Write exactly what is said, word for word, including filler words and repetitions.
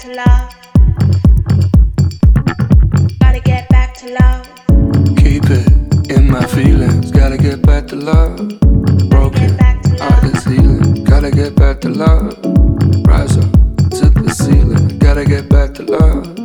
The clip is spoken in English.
love. Gotta get back to love. Keep it in my feelings. Gotta get back to love. Broken heart is healing. Gotta get back to love. Rise up to the ceiling. Gotta get back to love.